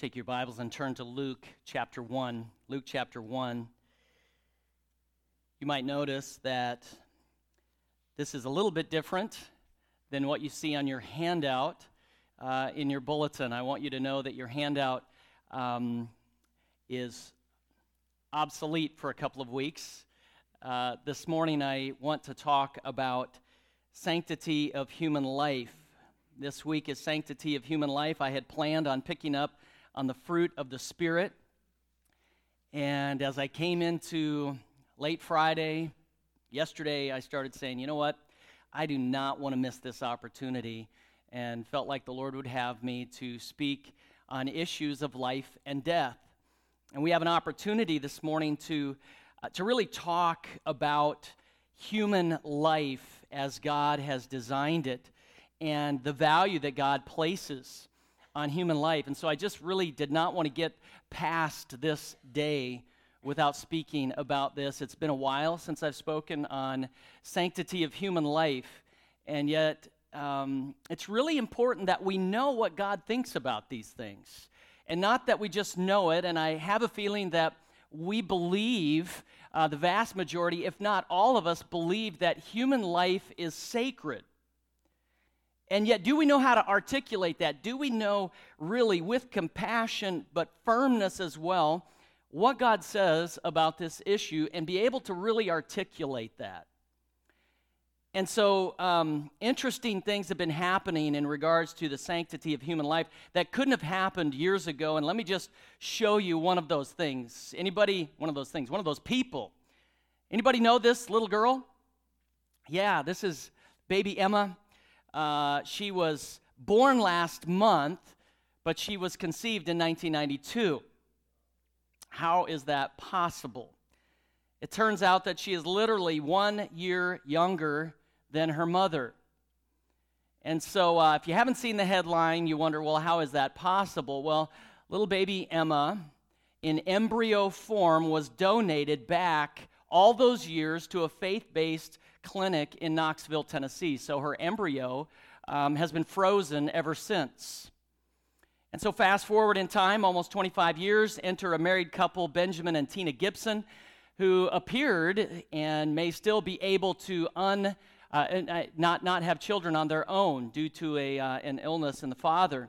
Take your Bibles and turn to Luke chapter 1. Luke chapter 1. You might notice that this is a little bit different than what you see on your handout in your bulletin. I want you to know that your handout is obsolete for a couple of weeks. This morning I want to talk about sanctity of human life. This week is Sanctity of Human Life. I had planned on picking up on the fruit of the Spirit. And as I came into late Friday, yesterday, I started saying, you know what? I do not want to miss this opportunity, and felt like the Lord would have me to speak on issues of life and death. And we have an opportunity this morning to really talk about human life as God has designed it and the value that God places on human life. And so I just really did not want to get past this day without speaking about this. It's been a while since I've spoken on sanctity of human life, and yet it's really important that we know what God thinks about these things, and not that we just know it. And I have a feeling that we believe, the vast majority, if not all of us, believe that human life is sacred. And yet, do we know how to articulate that? Do we know really with compassion but firmness as well what God says about this issue and be able to really articulate that? And so interesting things have been happening in regards to the sanctity of human life that couldn't have happened years ago. And let me just show you one of those things. Anybody, one of those people. Anybody know this little girl? Yeah, this is baby Emma. She was born last month, but she was conceived in 1992. How is that possible? It turns out that she is literally 1 year younger than her mother. And so if you haven't seen the headline, you wonder, well, how is that possible? Well, little baby Emma, in embryo form, was donated back all those years to a faith-based clinic in Knoxville, Tennessee. So her embryo has been frozen ever since. And so fast forward in time, almost 25 years, enter a married couple, Benjamin and Tina Gibson, who appeared and may still be able to not have children on their own due to an illness in the father.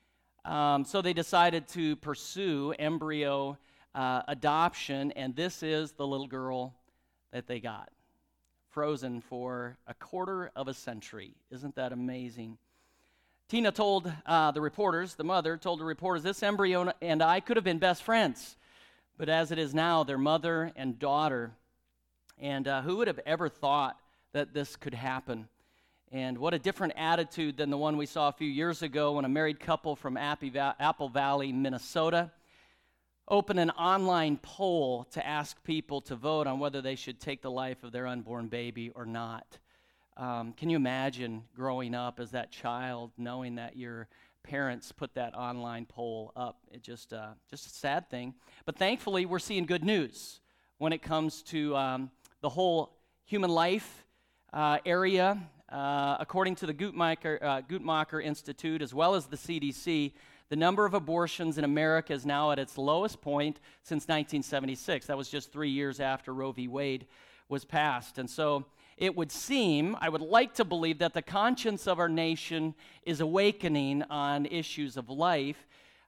So they decided to pursue embryo adoption, and this is the little girl that they got. Frozen for a quarter of a century. Isn't that amazing? Tina told the mother told the reporters, this embryo and I could have been best friends, but as it is now, they're mother and daughter. And who would have ever thought that this could happen? And what a different attitude than the one we saw a few years ago when a married couple from Apple Valley, Minnesota, opened an online poll to ask people to vote on whether they should take the life of their unborn baby or not. Can you imagine growing up as that child, knowing that your parents put that online poll up? It just a sad thing. But thankfully, we're seeing good news when it comes to the whole human life area. According to the Guttmacher Institute, as well as the CDC, the number of abortions in America is now at its lowest point since 1976. That was just 3 years after Roe v. Wade was passed. And so it would seem, I would like to believe, that the conscience of our nation is awakening on issues of life.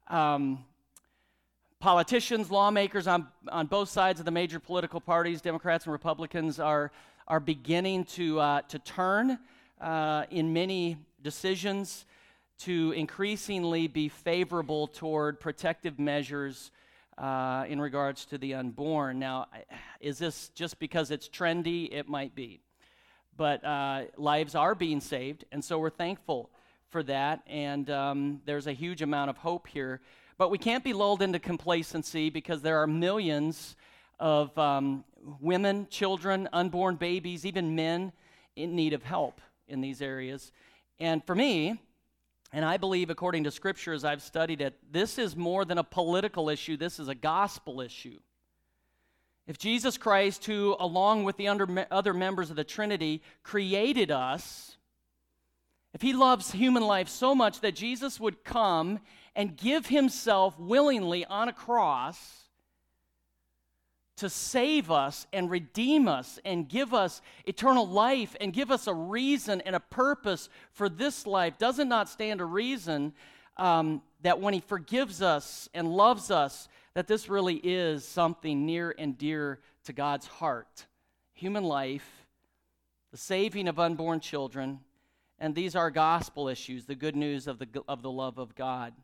Politicians, lawmakers on both sides of the major political parties, Democrats and Republicans, are beginning to turn in many decisions to increasingly be favorable toward protective measures in regards to the unborn. Now, is this just because it's trendy? It might be. But lives are being saved, and so we're thankful for that, and there's a huge amount of hope here. But we can't be lulled into complacency because there are millions of women, children, unborn babies, even men in need of help in these areas. And for me, and I believe according to Scripture as I've studied it, this is more than a political issue, this is a gospel issue. If Jesus Christ, who along with the other members of the Trinity created us, if he loves human life so much that Jesus would come and give himself willingly on a cross to save us and redeem us and give us eternal life and give us a reason and a purpose for this life, does it not stand to reason that when he forgives us and loves us, that this really is something near and dear to God's heart? Human life, the saving of unborn children, and these are gospel issues, the good news of the love of God.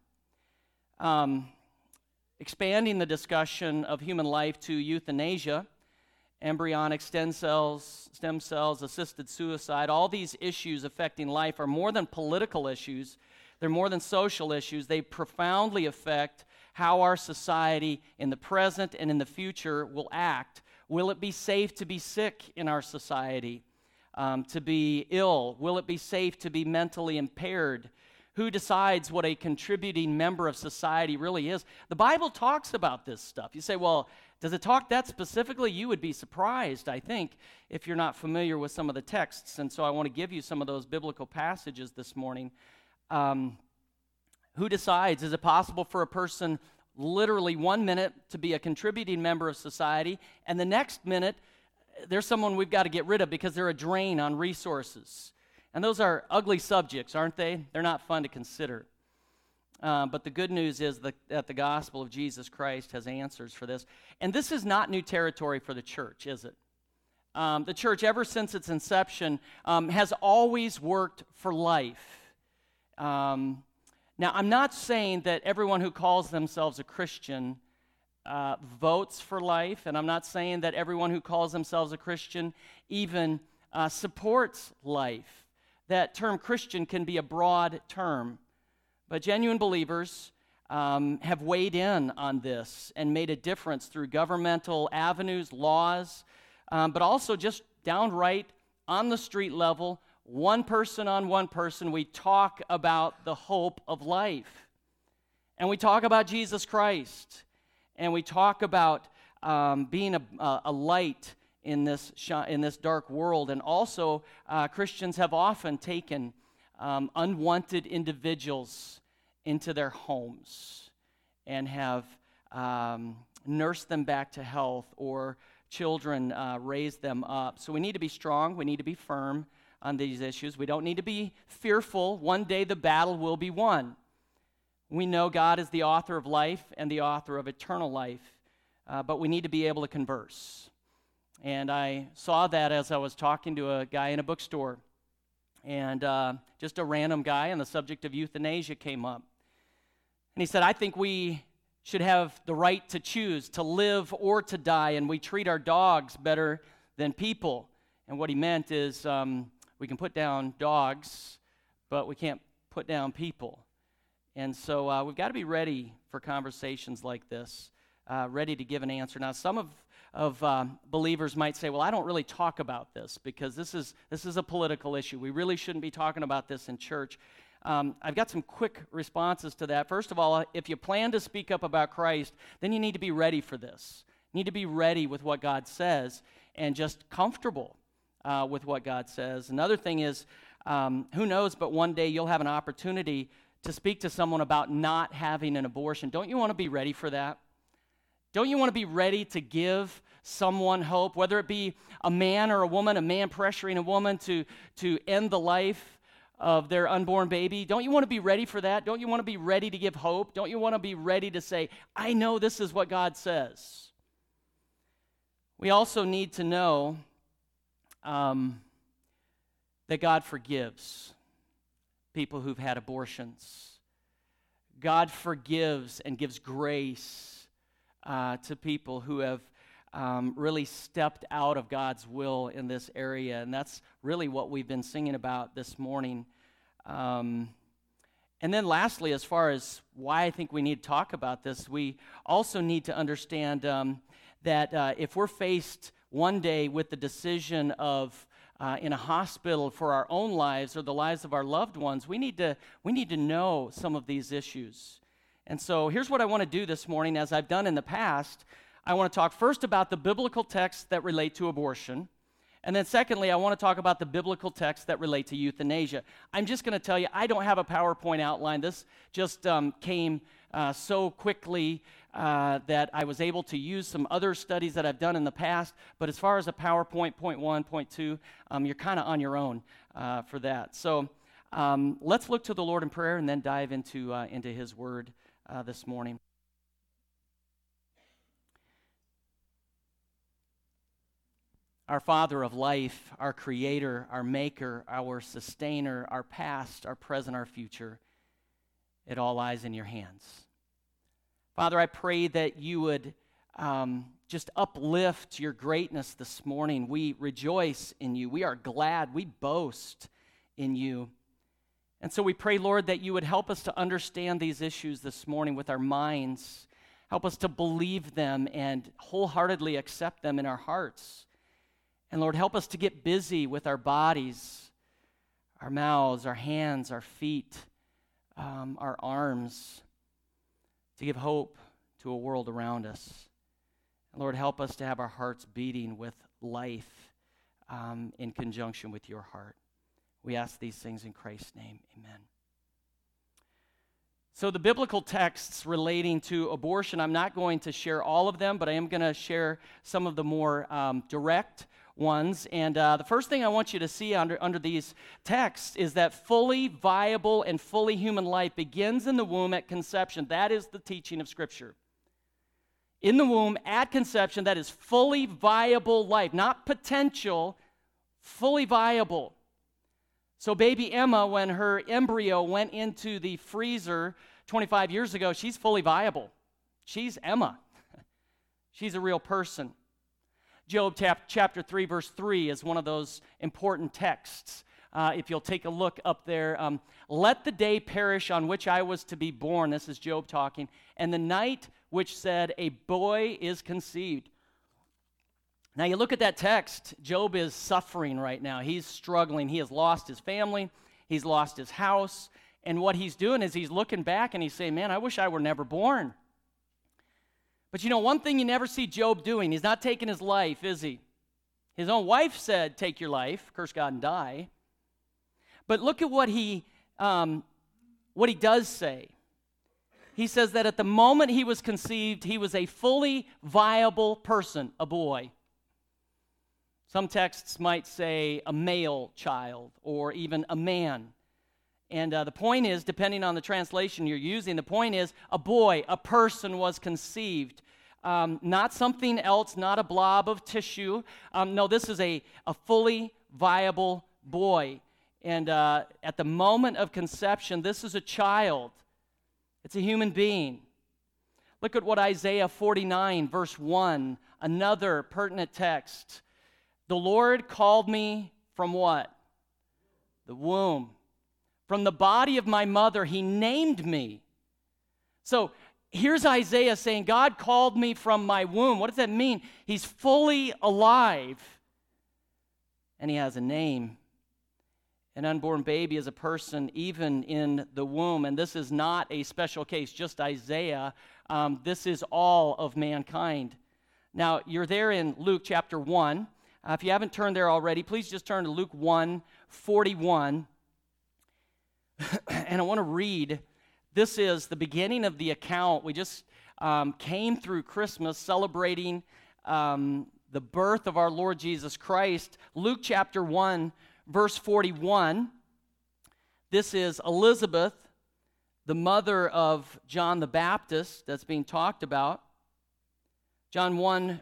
Expanding the discussion of human life to euthanasia, embryonic stem cells, assisted suicide, all these issues affecting life are more than political issues. They're more than social issues. They profoundly affect how our society in the present and in the future will act. Will it be safe to be sick in our society, to be ill? Will it be safe to be mentally impaired? Who decides what a contributing member of society really is? The Bible talks about this stuff. You say, well, does it talk that specifically? You would be surprised, I think, if you're not familiar with some of the texts. And so I want to give you some of those biblical passages this morning. Who decides? Is it possible for a person literally 1 minute to be a contributing member of society, and the next minute there's someone we've got to get rid of because they're a drain on resources? And those are ugly subjects, aren't they? They're not fun to consider. But the good news is that the gospel of Jesus Christ has answers for this. And this is not new territory for the church, is it? The church, ever since its inception, has always worked for life. Now, I'm not saying that everyone who calls themselves a Christian votes for life, and I'm not saying that everyone who calls themselves a Christian even supports life. That term Christian can be a broad term, but genuine believers have weighed in on this and made a difference through governmental avenues, laws, but also just downright on the street level, one person on one person, we talk about the hope of life. And we talk about Jesus Christ. And we talk about being a light in this dark world. And also, Christians have often taken unwanted individuals into their homes and have nursed them back to health, or children raised them up. So we need to be strong. We need to be firm on these issues. We don't need to be fearful. One day the battle will be won. We know God is the author of life and the author of eternal life, but we need to be able to converse. And I saw that as I was talking to a guy in a bookstore, and just a random guy, and the subject of euthanasia came up. And he said, I think we should have the right to choose to live or to die, and we treat our dogs better than people. And what he meant is we can put down dogs, but we can't put down people. And so we've got to be ready for conversations like this, ready to give an answer. Now, some of believers might say, well, I don't really talk about this because this is a political issue. We really shouldn't be talking about this in church. I've got some quick responses to that. First of all, if you plan to speak up about Christ, then you need to be ready for this. You need to be ready with what God says and just comfortable with what God says. Another thing is, who knows, but one day you'll have an opportunity to speak to someone about not having an abortion. Don't you want to be ready for that? Don't you want to be ready to give someone hope, whether it be a man or a woman, a man pressuring a woman to end the life of their unborn baby? Don't you want to be ready for that? Don't you want to be ready to give hope? Don't you want to be ready to say, I know this is what God says? We also need to know that God forgives people who've had abortions. God forgives and gives grace to people who have really stepped out of God's will in this area, and that's really what we've been singing about this morning. And then lastly, as far as why I think we need to talk about this, we also need to understand that if we're faced one day with the decision of in a hospital for our own lives or the lives of our loved ones, we need to know some of these issues. And so here's what I want to do this morning, as I've done in the past. I want to talk first about the biblical texts that relate to abortion, And then secondly, I want to talk about the biblical texts that relate to euthanasia. I'm just going to tell you, I don't have a PowerPoint outline. This just came so quickly that I was able to use some other studies that I've done in the past. But as far as a PowerPoint, point one, point two, you're kind of on your own for that. So let's look to the Lord in prayer and then dive into His Word this morning. Our Father of life, our Creator, our Maker, our Sustainer, our past, our present, our future, it all lies in your hands. Father, I pray that you would just uplift your greatness this morning. We rejoice in you. We are glad. We boast in you. And so we pray, Lord, that you would help us to understand these issues this morning with our minds. Help us to believe them and wholeheartedly accept them in our hearts. And Lord, help us to get busy with our bodies, our mouths, our hands, our feet, our arms, to give hope to a world around us. And Lord, help us to have our hearts beating with life in conjunction with your heart. We ask these things in Christ's name. Amen. So the biblical texts relating to abortion, I'm not going to share all of them, but I am going to share some of the more direct ones. And the first thing I want you to see under these texts is that fully viable and fully human life begins in the womb at conception. That is the teaching of Scripture. In the womb at conception, that is fully viable life, not potential, fully viable. So baby Emma, when her embryo went into the freezer 25 years ago, she's fully viable. She's Emma. She's a real person. Job chapter 3, verse 3 is one of those important texts. If you'll take a look up there, let the day perish on which I was to be born, this is Job talking, and the night which said, a boy is conceived. Now you look at that text, Job is suffering right now. He's struggling. He has lost his family. He's lost his house. And what he's doing is he's looking back and he's saying, man, I wish I were never born. But you know, one thing you never see Job doing, he's not taking his life, is he? His own wife said, take your life, curse God and die. But look at what he does say. He says that at the moment he was conceived, he was a fully viable person, a boy. Some texts might say a male child or even a man. And the point is, depending on the translation you're using, the point is a boy, a person was conceived. Not something else, not a blob of tissue. No, this is a fully viable boy. And at the moment of conception, this is a child. It's a human being. Look at what Isaiah 49, verse 1, another pertinent text. The Lord called me from what? The womb. From the body of my mother, he named me. So here's Isaiah saying, God called me from my womb. What does that mean? He's fully alive. And he has a name. An unborn baby is a person even in the womb. And this is not a special case, just Isaiah. This is all of mankind. Now, you're there in Luke chapter 1. If you haven't turned there already, please just turn to Luke 1:41. And I want to read, this is the beginning of the account. We just came through Christmas celebrating the birth of our Lord Jesus Christ. Luke chapter 1, verse 41. This is Elizabeth, the mother of John the Baptist that's being talked about. Luke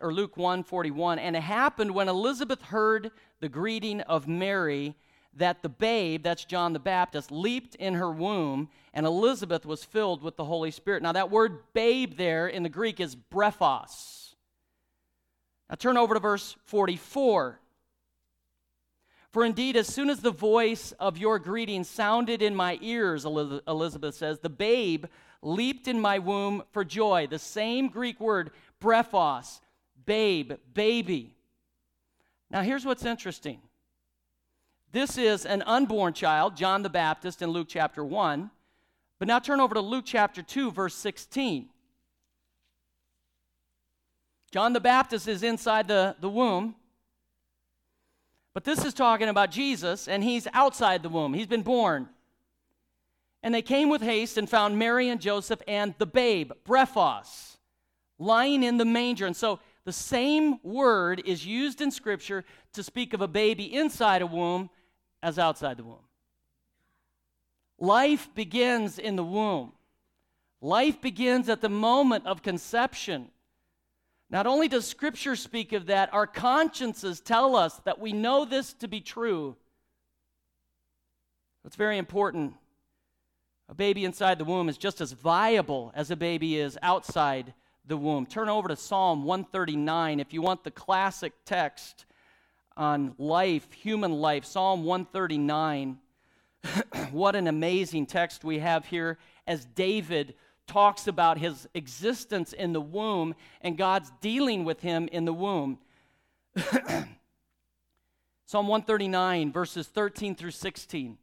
1:41. And it happened when Elizabeth heard the greeting of Mary that the babe, that's John the Baptist, leaped in her womb, and Elizabeth was filled with the Holy Spirit. Now that word babe there in the Greek is brephos. Now turn over to verse 44. For indeed, as soon as the voice of your greeting sounded in my ears, Elizabeth says, the babe leaped in my womb for joy. The same Greek word, brephos, babe, baby. Now here's what's interesting. This is an unborn child, John the Baptist in Luke chapter 1. But now turn over to Luke chapter 2, verse 16. John the Baptist is inside the womb. But this is talking about Jesus, and he's outside the womb. He's been born. And they came with haste and found Mary and Joseph and the babe, brephos, lying in the manger. And so the same word is used in Scripture to speak of a baby inside a womb as outside the womb. Life begins in the womb. Life begins at the moment of conception. Not only does Scripture speak of that, our consciences tell us that we know this to be true. It's very important. A baby inside the womb is just as viable as a baby is outside the womb. Turn over to Psalm 139 if you want the classic text on life, human life. Psalm 139. What an amazing text we have here as David talks about his existence in the womb and God's dealing with him in the womb. Psalm 139, verses 13 through 16.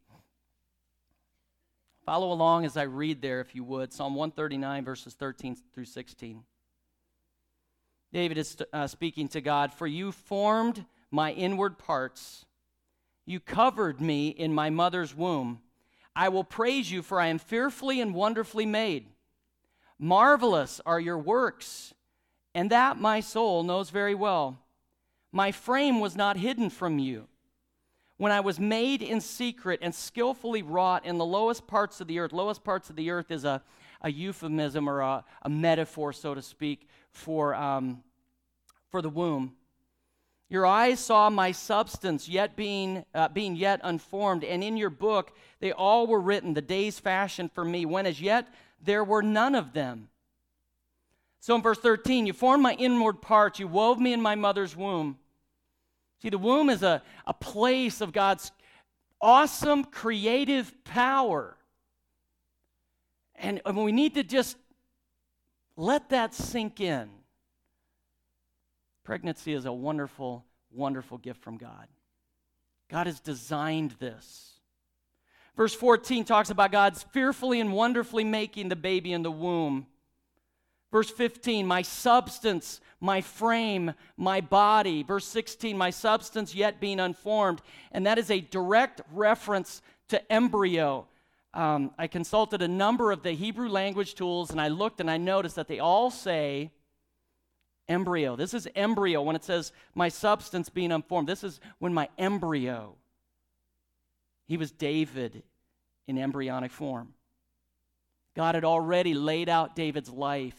Follow along as I read there, if you would. Psalm 139, verses 13 through 16. David is speaking to God. For you formed my inward parts. You covered me in my mother's womb. I will praise you, for I am fearfully and wonderfully made. Marvelous are your works, and that my soul knows very well. My frame was not hidden from you when I was made in secret and skillfully wrought in the lowest parts of the earth. Lowest parts of the earth is a euphemism or a metaphor, so to speak, for the womb. Your eyes saw my substance yet being yet unformed, and in your book they all were written, the days fashioned for me, when as yet there were none of them. So in verse 13, you formed my inward parts, you wove me in my mother's womb. See, the womb is a place of God's awesome creative power. And we need to just let that sink in. Pregnancy is a wonderful, wonderful gift from God. God has designed this. Verse 14 talks about God's fearfully and wonderfully making the baby in the womb. Verse 15, my substance, my frame, my body. Verse 16, my substance yet being unformed. And that is a direct reference to embryo. I consulted a number of the Hebrew language tools, and I looked and I noticed that they all say embryo. This is embryo when it says my substance being unformed. This is when my embryo. He was David in embryonic form. God had already laid out David's life.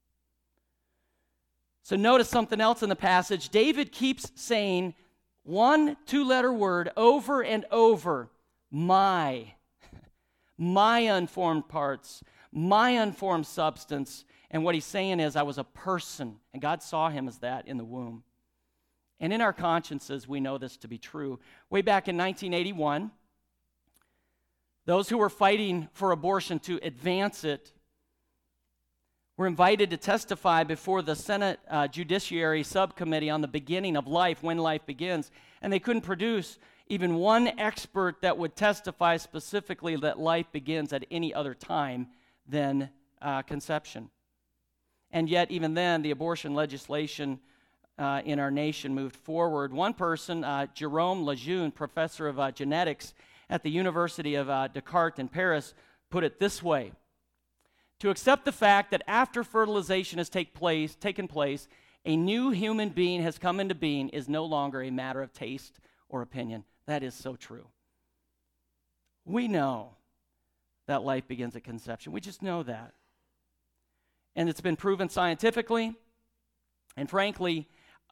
So notice something else in the passage. David keeps saying one two-letter word over and over, my unformed parts, my unformed substance. And what he's saying is, I was a person, and God saw him as that in the womb. And in our consciences, we know this to be true. Way back in 1981, those who were fighting for abortion to advance it were invited to testify before the Senate Judiciary Subcommittee on the beginning of life, when life begins, and they couldn't produce even one expert that would testify specifically that life begins at any other time than conception. And yet, even then, the abortion legislation in our nation moved forward. One person, Jerome Lejeune, professor of genetics at the University of Descartes in Paris, put it this way: to accept the fact that after fertilization has taken place, a new human being has come into being is no longer a matter of taste or opinion. That is so true. We know that life begins at conception. We just know that. And it's been proven scientifically. And frankly,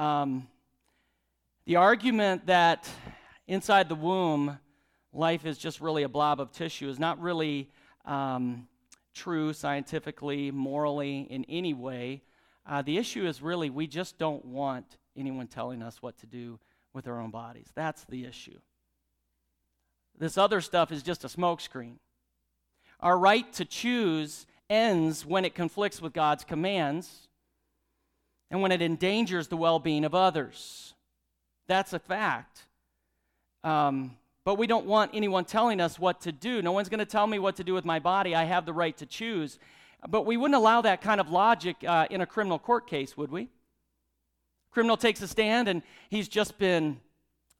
the argument that inside the womb, life is just really a blob of tissue is not really true scientifically, morally, in any way. The issue is really we just don't want anyone telling us what to do with our own bodies. That's the issue. This other stuff is just a smokescreen. Our right to choose ends when it conflicts with God's commands and when it endangers the well-being of others. That's a fact. But we don't want anyone telling us what to do. No one's going to tell me what to do with my body. I have the right to choose. But we wouldn't allow that kind of logic in a criminal court case, would we? Criminal takes a stand and he's just been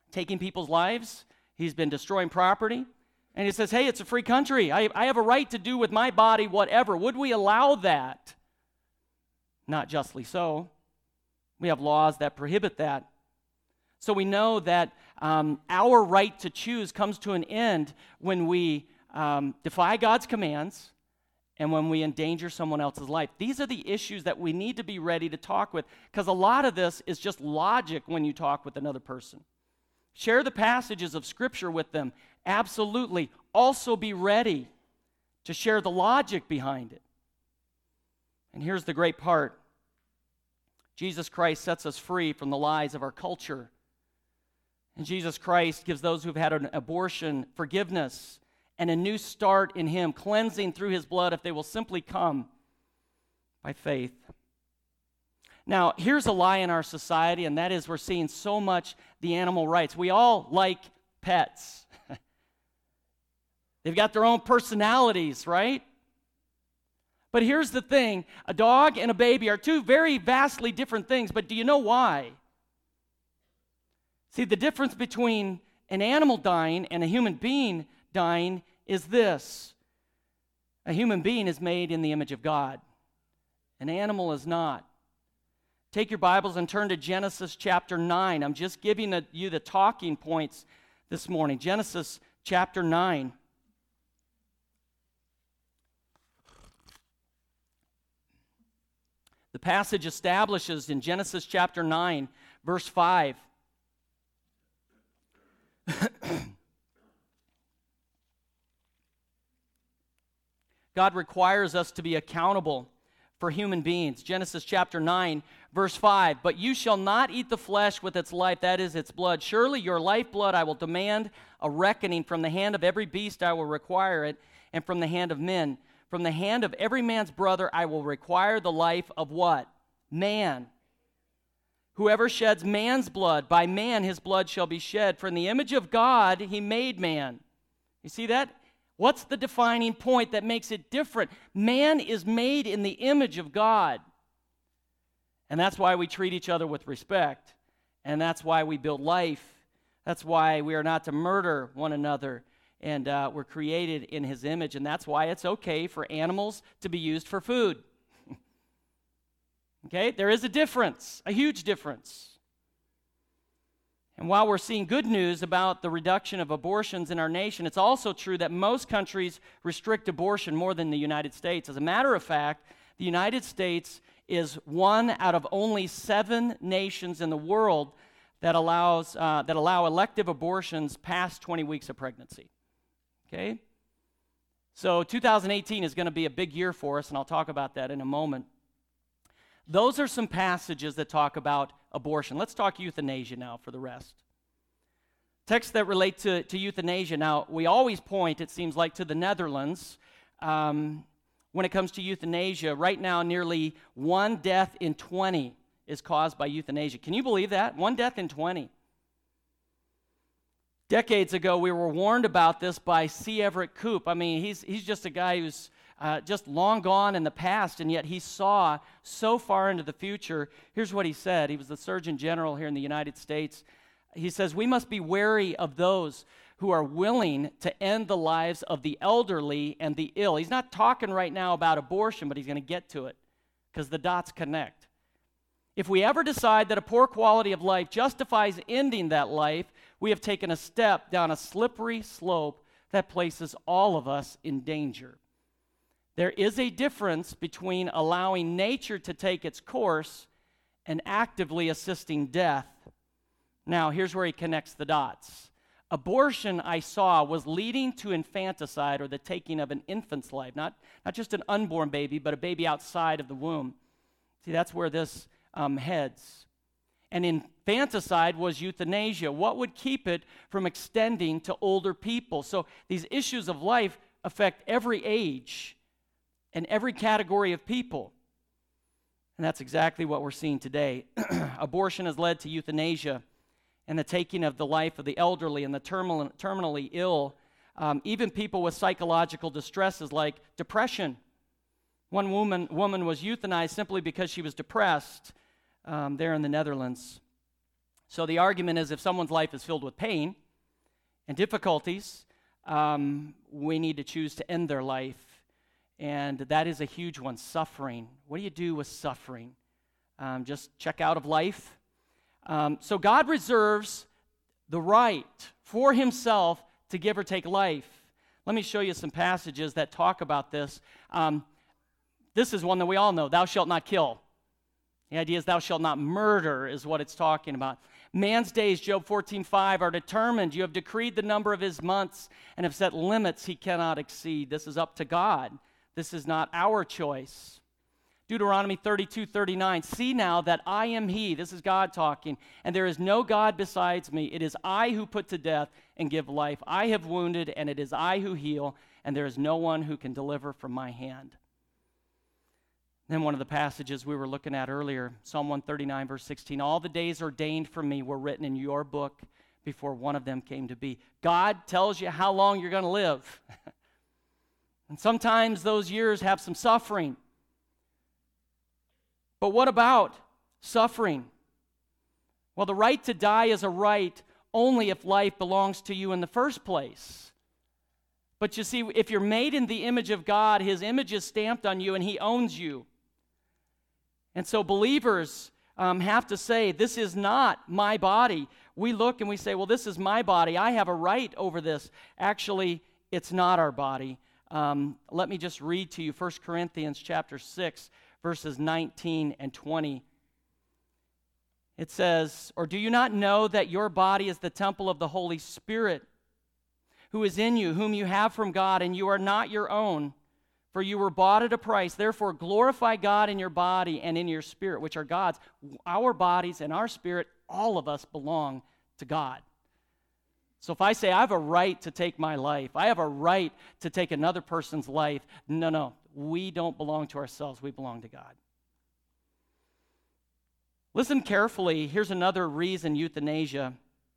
taking people's lives. He's been destroying property. And he says, hey, it's a free country. I have a right to do with my body whatever. Would we allow that? Not justly so. We have laws that prohibit that. So we know that our right to choose comes to an end when we defy God's commands and when we endanger someone else's life. These are the issues that we need to be ready to talk with, because a lot of this is just logic when you talk with another person. Share the passages of Scripture with them. Absolutely. Also be ready to share the logic behind it. And here's the great part. Jesus Christ sets us free from the lies of our culture. And Jesus Christ gives those who've had an abortion forgiveness and a new start in Him, cleansing through His blood if they will simply come by faith. Now, here's a lie in our society, and that is we're seeing so much the animal rights. We all like pets. They've got their own personalities, right? But here's the thing. A dog and a baby are two very vastly different things, but do you know why? See, the difference between an animal dying and a human being dying is this. A human being is made in the image of God. An animal is not. Take your Bibles and turn to Genesis chapter 9. I'm just giving you the talking points this morning. Genesis chapter 9. The passage establishes in Genesis chapter 9, verse 5. God requires us to be accountable for human beings. Genesis chapter 9, verse 5. But you shall not eat the flesh with its life, that is its blood. Surely your lifeblood I will demand a reckoning. From the hand of every beast I will require it, and from the hand of men. From the hand of every man's brother I will require the life of what? Man. Whoever sheds man's blood, by man his blood shall be shed. For in the image of God he made man. You see that? What's the defining point that makes it different? Man is made in the image of God. And that's why we treat each other with respect. And that's why we build life. That's why we are not to murder one another. And we're created in His image. And that's why it's okay for animals to be used for food. Okay? There is a difference, a huge difference. And while we're seeing good news about the reduction of abortions in our nation, it's also true that most countries restrict abortion more than the United States. As a matter of fact, the United States is one out of only 7 nations in the world that allow elective abortions past 20 weeks of pregnancy. Okay? So 2018 is going to be a big year for us, and I'll talk about that in a moment. Those are some passages that talk about abortion. Let's talk euthanasia now for the rest. Texts that relate to euthanasia. Now, we always point, it seems like, to the Netherlands when it comes to euthanasia. Right now, nearly 1 death in 20 is caused by euthanasia. Can you believe that? 1 death in 20. Decades ago, we were warned about this by C. Everett Koop. I mean, he's just a guy who's just long gone in the past, and yet he saw so far into the future. Here's what he said. He was the Surgeon General here in the United States. He says, we must be wary of those who are willing to end the lives of the elderly and the ill. He's not talking right now about abortion, but he's going to get to it because the dots connect. If we ever decide that a poor quality of life justifies ending that life, we have taken a step down a slippery slope that places all of us in danger. There is a difference between allowing nature to take its course and actively assisting death. Now, here's where he connects the dots. Abortion, I saw, was leading to infanticide, or the taking of an infant's life, not just an unborn baby, but a baby outside of the womb. See, that's where this heads. And infanticide was euthanasia. What would keep it from extending to older people? So these issues of life affect every age and every category of people. And that's exactly what we're seeing today. Abortion has led to euthanasia and the taking of the life of the elderly and the terminally ill, even people with psychological distresses like depression. One woman was euthanized simply because she was depressed there in the Netherlands. So the argument is if someone's life is filled with pain and difficulties, we need to choose to end their life. And that is a huge one, suffering. What do you do with suffering? Just check out of life. So God reserves the right for himself to give or take life. Let me show you some passages that talk about this. This is one that we all know. Thou shalt not kill. The idea is thou shalt not murder is what it's talking about. Man's days, Job 14:5, are determined. You have decreed the number of his months and have set limits he cannot exceed. This is up to God. This is not our choice. Deuteronomy 32:39, see now that I am he, this is God talking, and there is no God besides me. It is I who put to death and give life. I have wounded, and it is I who heal, and there is no one who can deliver from my hand. Then one of the passages we were looking at earlier, Psalm 139, verse 16, all the days ordained for me were written in your book before one of them came to be. God tells you how long you're going to live. And sometimes those years have some suffering. But what about suffering? Well, the right to die is a right only if life belongs to you in the first place. But you see, if you're made in the image of God, his image is stamped on you and he owns you. And so believers have to say, this is not my body. We look and we say, well, this is my body. I have a right over this. Actually, it's not our body. Let me just read to you 1 Corinthians chapter 6, verses 19 and 20. It says, or do you not know that your body is the temple of the Holy Spirit, who is in you, whom you have from God, and you are not your own, for you were bought at a price. Therefore glorify God in your body and in your spirit, which are God's. Our bodies and our spirit, all of us belong to God. So if I say I have a right to take my life, I have a right to take another person's life, no, we don't belong to ourselves, we belong to God. Listen carefully. Here's another reason euthanasia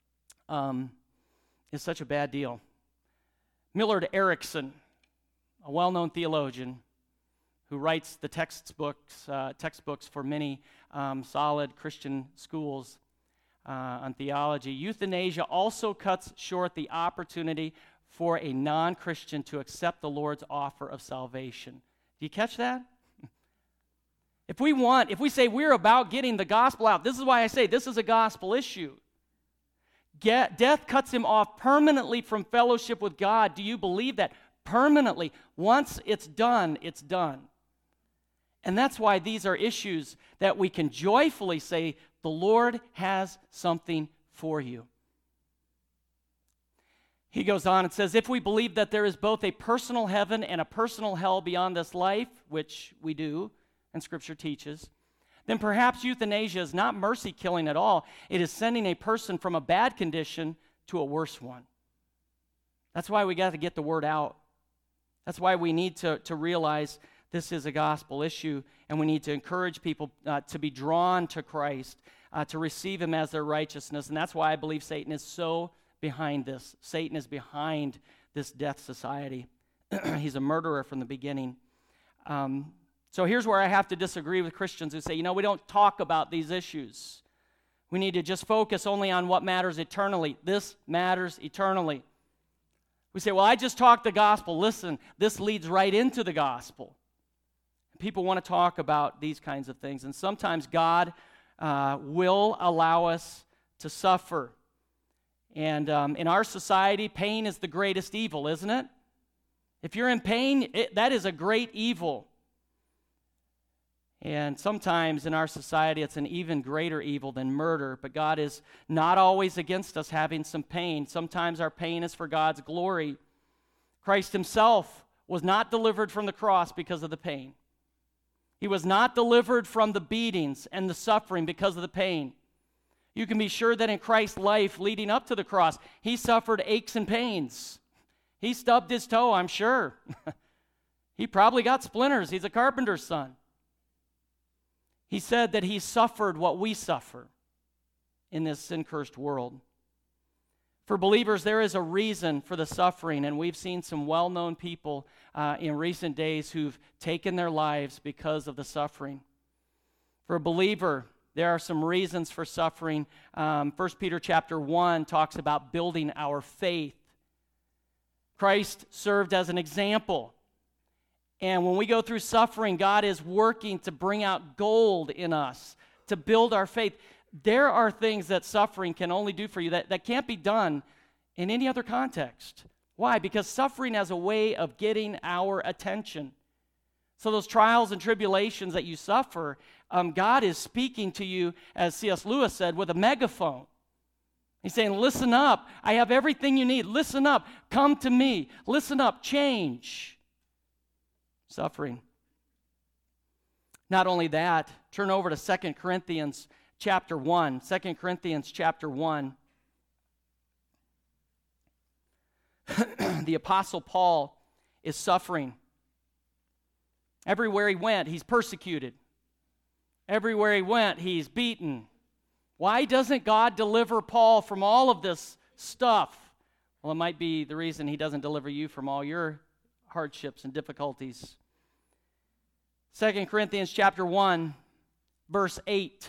is such a bad deal. Millard Erickson, a well-known theologian who writes the textbooks for many solid Christian schools on theology. Euthanasia also cuts short the opportunity for a non-Christian to accept the Lord's offer of salvation. Do you catch that? If we say we're about getting the gospel out, this is why I say this is a gospel issue. Death cuts him off permanently from fellowship with God. Do you believe that? Permanently. Once it's done, it's done. And that's why these are issues that we can joyfully say, the Lord has something for you. He goes on and says, if we believe that there is both a personal heaven and a personal hell beyond this life, which we do, and Scripture teaches, then perhaps euthanasia is not mercy killing at all. It is sending a person from a bad condition to a worse one. That's why we got to get the word out. That's why we need to realize this is a gospel issue, and we need to encourage people to be drawn to Christ, to receive him as their righteousness. And that's why I believe Satan is so behind this. Satan is behind this death society. He's a murderer from the beginning. So here's where I have to disagree with Christians who say, we don't talk about these issues. We need to just focus only on what matters eternally. This matters eternally. We say, well, I just talked the gospel. Listen, this leads right into the gospel. People want to talk about these kinds of things, and sometimes God will allow us to suffer. And in our society, pain is the greatest evil, isn't it? If you're in pain, that is a great evil. And sometimes in our society, it's an even greater evil than murder. But God is not always against us having some pain. Sometimes our pain is for God's glory. Christ himself was not delivered from the cross because of the pain. He was not delivered from the beatings and the suffering because of the pain. You can be sure that in Christ's life leading up to the cross, he suffered aches and pains. He stubbed his toe, I'm sure. He probably got splinters. He's a carpenter's son. He said that he suffered what we suffer in this sin-cursed world. For believers, there is a reason for the suffering, and we've seen some well-known people in recent days who've taken their lives because of the suffering. For a believer, There are some reasons for suffering. 1 Peter chapter 1 talks about building our faith. Christ served as an example. And when we go through suffering, God is working to bring out gold in us, to build our faith. There are things that suffering can only do for you that can't be done in any other context. Why? Because suffering has a way of getting our attention. So those trials and tribulations that you suffer, God is speaking to you, as C.S. Lewis said, with a megaphone. He's saying, listen up. I have everything you need. Listen up. Come to me. Listen up. Change. Suffering. Not only that, turn over to 2 Corinthians chapter 1. 2 Corinthians chapter 1. The Apostle Paul is suffering. Everywhere he went, he's persecuted. Everywhere he went, he's beaten. Why doesn't God deliver Paul from all of this stuff? Well, it might be the reason he doesn't deliver you from all your hardships and difficulties. 2 Corinthians chapter 1, verse 8.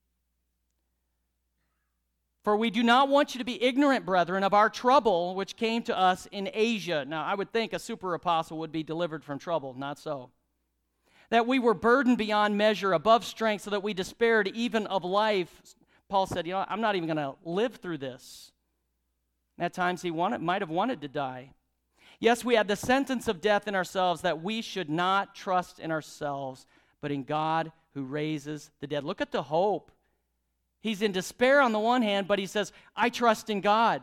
For we do not want you to be ignorant, brethren, of our trouble which came to us in Asia. Now, I would think a super apostle would be delivered from trouble. Not so. That we were burdened beyond measure, above strength, so that we despaired even of life. Paul said, I'm not even going to live through this. At times he might have wanted to die. Yes, we had the sentence of death in ourselves, that we should not trust in ourselves, but in God who raises the dead. Look at the hope. He's in despair on the one hand, but he says, I trust in God.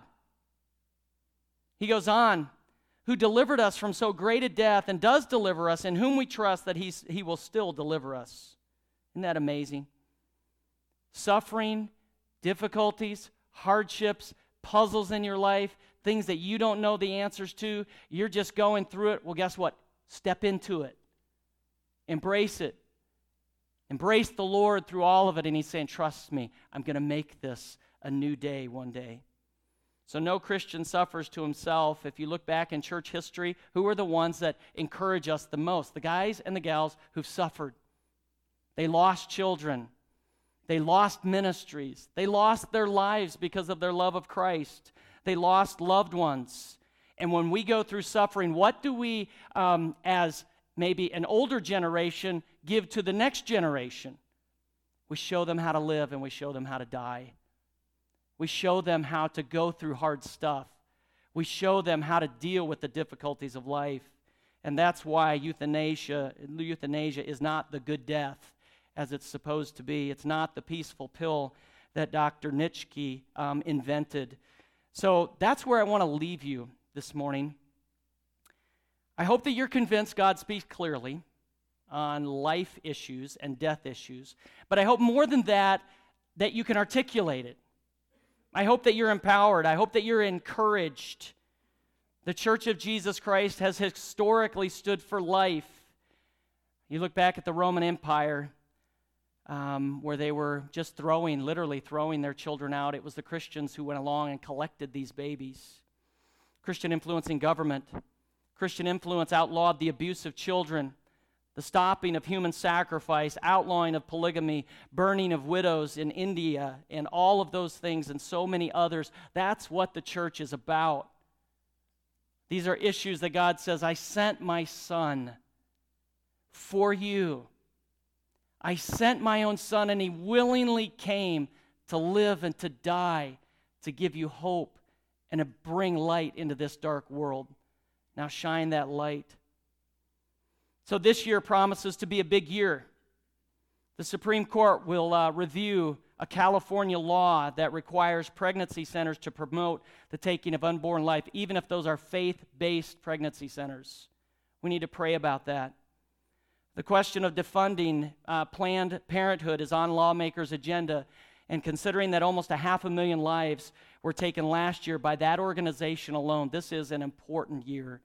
He goes on, who delivered us from so great a death and does deliver us, in whom we trust that he will still deliver us. Isn't that amazing? Suffering, difficulties, hardships, puzzles in your life, things that you don't know the answers to, you're just going through it. Well, guess what? Step into it. Embrace it. Embrace the Lord through all of it. And he's saying, trust me, I'm going to make this a new day one day. So no Christian suffers to himself. If you look back in church history, who are the ones that encourage us the most? The guys and the gals who've suffered. They lost children. They lost ministries. They lost their lives because of their love of Christ. They lost loved ones. And when we go through suffering, what do we, as maybe an older generation, give to the next generation? We show them how to live and we show them how to die. We show them how to go through hard stuff. We show them how to deal with the difficulties of life. And that's why euthanasia is not the good death as it's supposed to be. It's not the peaceful pill that Dr. Nietzsche invented. So that's where I want to leave you this morning. I hope that you're convinced God speaks clearly on life issues and death issues. But I hope more than that you can articulate it. I hope that you're empowered. I hope that you're encouraged. The Church of Jesus Christ has historically stood for life. You look back at the Roman Empire, where they were just literally throwing their children out. It was the Christians who went along and collected these babies. Christian influence in government. Christian influence outlawed the abuse of children, the stopping of human sacrifice, outlawing of polygamy, burning of widows in India, and all of those things and so many others. That's what the church is about. These are issues that God says, I sent my son for you. I sent my own son, and he willingly came to live and to die, to give you hope and to bring light into this dark world. Now shine that light. So this year promises to be a big year. The Supreme Court will review a California law that requires pregnancy centers to promote the taking of unborn life, even if those are faith-based pregnancy centers. We need to pray about that. The question of defunding Planned Parenthood is on lawmakers' agenda, and considering that almost 500,000 lives were taken last year by that organization alone, this is an important year.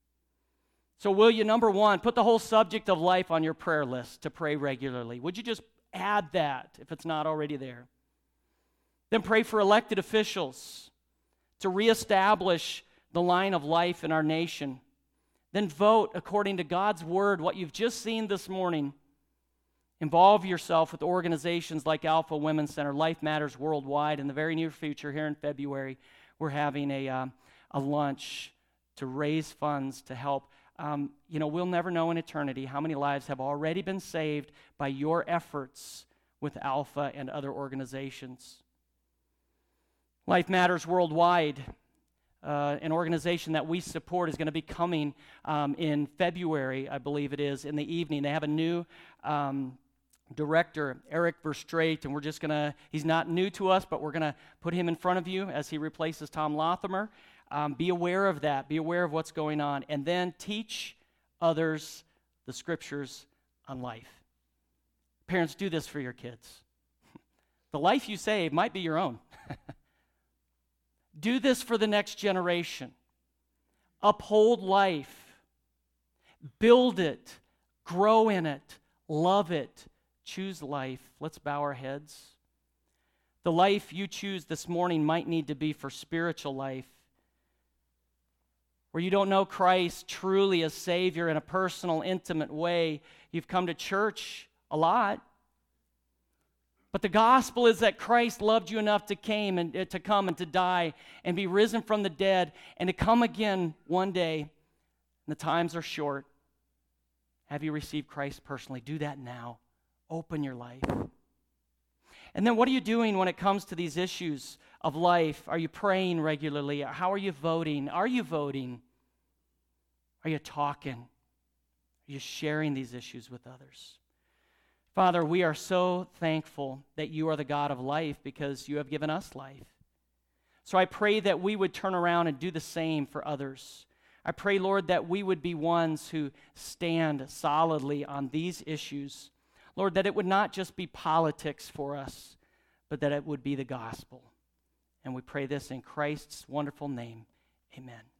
So will you, number one, put the whole subject of life on your prayer list to pray regularly? Would you just add that if it's not already there? Then pray for elected officials to reestablish the line of life in our nation. Then vote according to God's word, what you've just seen this morning. Involve yourself with organizations like Alpha Women's Center, Life Matters Worldwide. In the very near future, here in February, we're having a lunch to raise funds to help. We'll never know in eternity how many lives have already been saved by your efforts with Alpha and other organizations. Life Matters Worldwide, an organization that we support, is going to be coming in February, I believe it is, in the evening. They have a new director, Eric Verstraete, and he's not new to us, but we're going to put him in front of you as he replaces Tom Lothamer. Be aware of that. Be aware of what's going on. And then teach others the scriptures on life. Parents, do this for your kids. The life you save might be your own. Do this for the next generation. Uphold life. Build it. Grow in it. Love it. Choose life. Let's bow our heads. The life you choose this morning might need to be for spiritual life, where you don't know Christ truly as Savior in a personal, intimate way. You've come to church a lot, but the gospel is that Christ loved you enough to come and to die and be risen from the dead and to come again one day. And the times are short. Have you received Christ personally? Do that now. Open your life. And then what are you doing when it comes to these issues of life? Are you praying regularly? How are you voting? Are you voting? Are you talking? Are you sharing these issues with others? Father, we are so thankful that you are the God of life because you have given us life. So I pray that we would turn around and do the same for others. I pray, Lord, that we would be ones who stand solidly on these issues. Lord, that it would not just be politics for us, but that it would be the gospel. And we pray this in Christ's wonderful name. Amen.